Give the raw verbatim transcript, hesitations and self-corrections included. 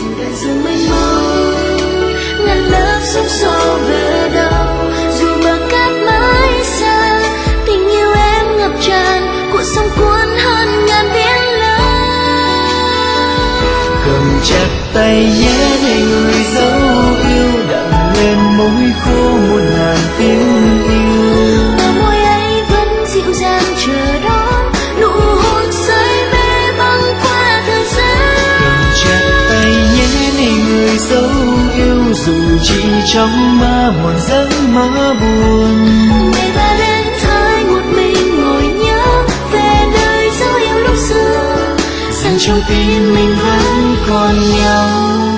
dù đại dương mênh mông ngàn lớp sóng xô về đâu, dù bờ cát mãi xa tình yêu em ngập tràn cuộn sóng cuốn hơn ngàn biển lớn. Cầm chặt tay nhé để người dấu yêu đậm lên môi khô muôn ngàn tiếng yêu. Bờ môi ấy vẫn dịu dàng chờ đón nụ hôn say mê băng qua thời gian. Cầm chặt tay nhé này người dấu yêu, dù chỉ trong mơ một giấc mơ buồn. Ngày Valentine một mình ngồi nhớ về đời dấu yêu lúc xưa, rằng trong tim mình vẫn còn nhau.